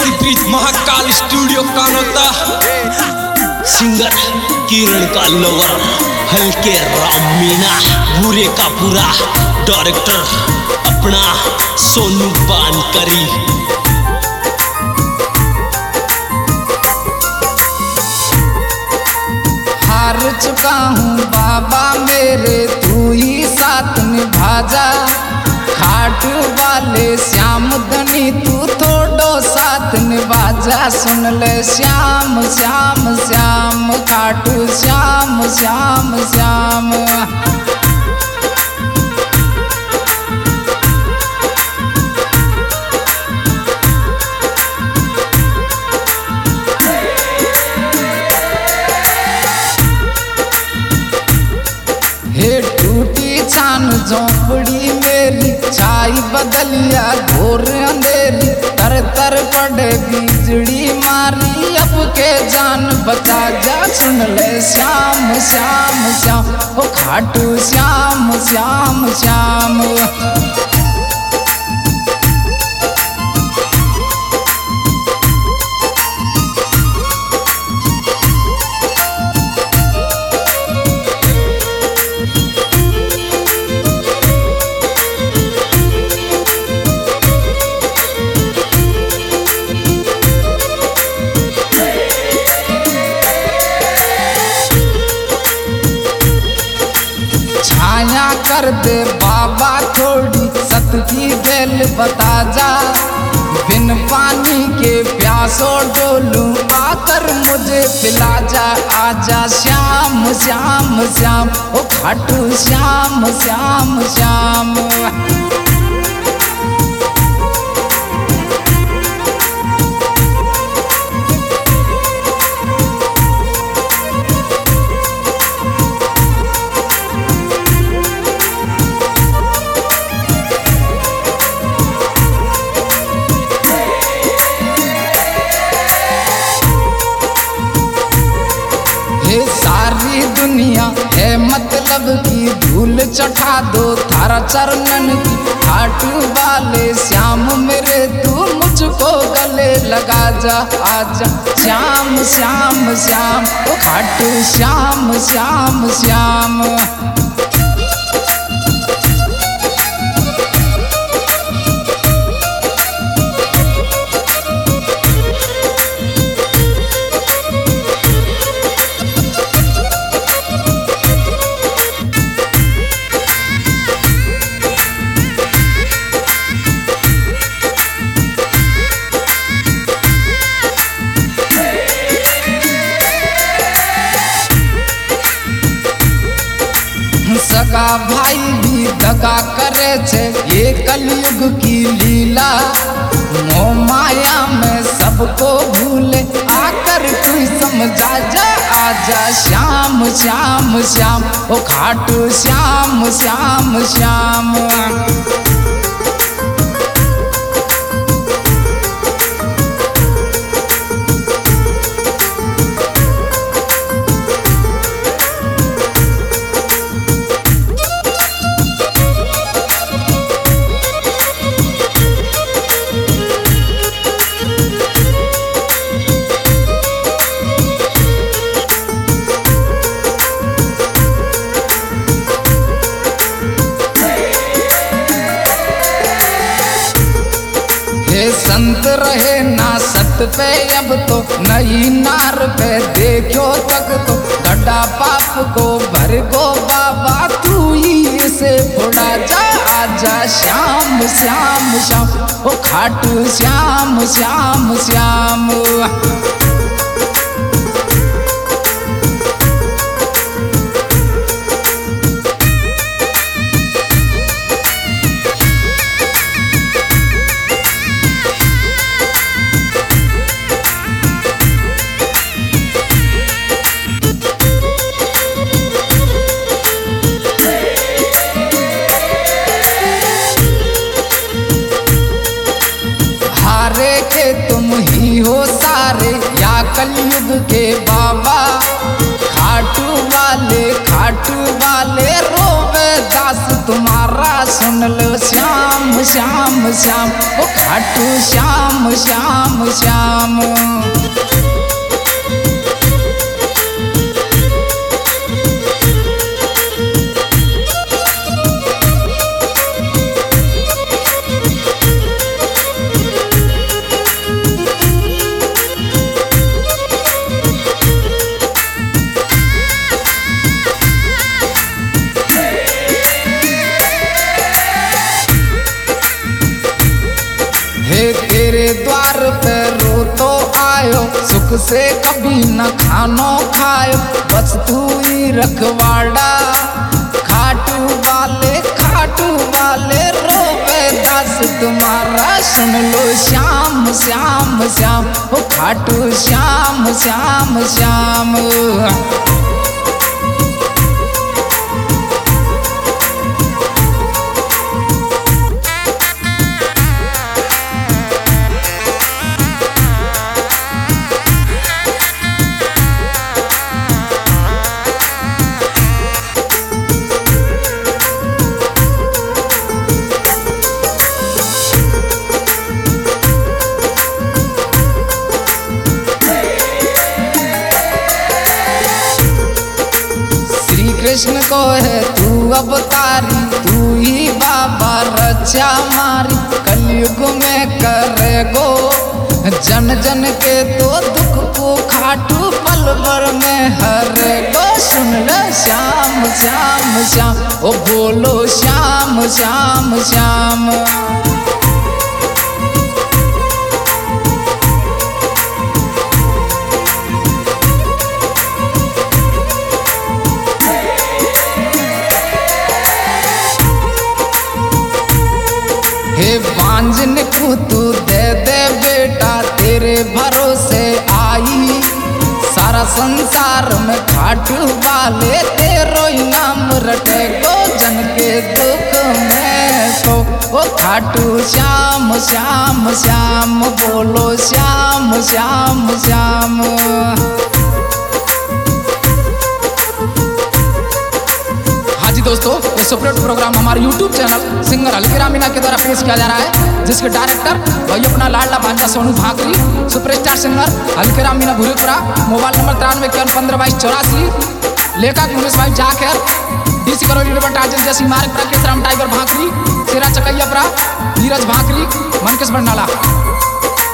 देसी Brij Mahakal studio Kanota. Singer Kiran का lover हल्के राम मीना, पूरे का पूरा डायरेक्टर अपना सोनू बानकरी। हार चुका हूँ बाबा मेरे, तू ही साथ निभा जा। खाट वाले श्याम धनी तू थोड़ो साथ निभा जा। सुन ले श्याम श्याम श्याम, खाटू श्याम श्याम श्याम। हे टूटी छान झोंपड़ी मेरी, छाई बदलिया घोर अंधेरी। तर तर पड़े बिजली मारी, अब के जान बचा जा। सुन ले श्याम श्याम श्याम, ओ खाटू श्याम श्याम श्याम। छाया कर दे बाबा थोड़ी, सत की बेल बता जा। बिन पानी के प्यासों डोलूं, आकर मुझे पिला जा। आजा श्याम श्याम श्याम, ओ खाटू श्याम श्याम श्याम। ये सारी दुनिया है मतलब की, धूल चढ़ा दो थारा चरणन की। खाटू वाले श्याम मेरे तू मुझको गले लगा जा। आजा श्याम श्याम श्याम, ओ खाटू श्याम श्याम श्याम। सगा भाई भी दगा करे छे, ये कलयुग की लीला। मोह माया में सबको भूले, आकर तू समझा जा। आजा श्याम श्याम श्याम, ओ खाटू श्याम श्याम श्याम। संत रहे ना सत पे, अब तो नई नार पे देखो तक तो। गड्ढा पाप को भर गो बाबा, तू ही इसे फोड़ा जा। आजा श्याम श्याम श्याम, ओ खाटू श्याम श्याम श्याम। तुम ही हो सारे या कलयुग के बाबा। खाटू वाले रोवे दास तुम्हारा, सुन लो श्याम श्याम श्याम श्याम, ओ खाटू श्याम श्याम श्याम। हे तेरे द्वार पे रो तो आयो, सुख से कभी न खानो खायो, बस तू ही रखवाड़ा। खाटू वाले रोवे दास तुम्हारा, सुन लो श्याम श्याम श्याम, ओ खाटू श्याम श्याम श्याम। कृष्ण को है तू अवतारी, तू ही बाबा रक्षा मारी। कलयुग में करेगो जन जन के तो दुख को, खाटू पल भर में हरेगो। सुन ले श्याम श्याम श्याम, ओ बोलो श्याम श्याम श्याम। हे बांझन को तू दे दे बेटा, तेरे भरोसे आई सारा संसार में। खाटू वाले तेरो ही नाम रटेगो, जन के दुख में तो, ओ खाटू श्याम श्याम श्याम, बोलो श्याम श्याम श्याम। दोस्तों ये सुपरहिट प्रोग्राम हमारे YouTube channel singer Halke Ramina के द्वारा पेश किया जा रहा है, जिसके डायरेक्टर भाई अपना लाडला भांजा सोनू भाकरी, superstar singer Halke रामीना भूरीपुरा। Mobile number 93 लेखक मुनीष भाई जाखेर, DC करोली टार्जन जैसी मार्ग राकेश राम टाइगर भाकरी, शेरा चकैयापुरा नीरज भाकरी, मनकेश बंडाला।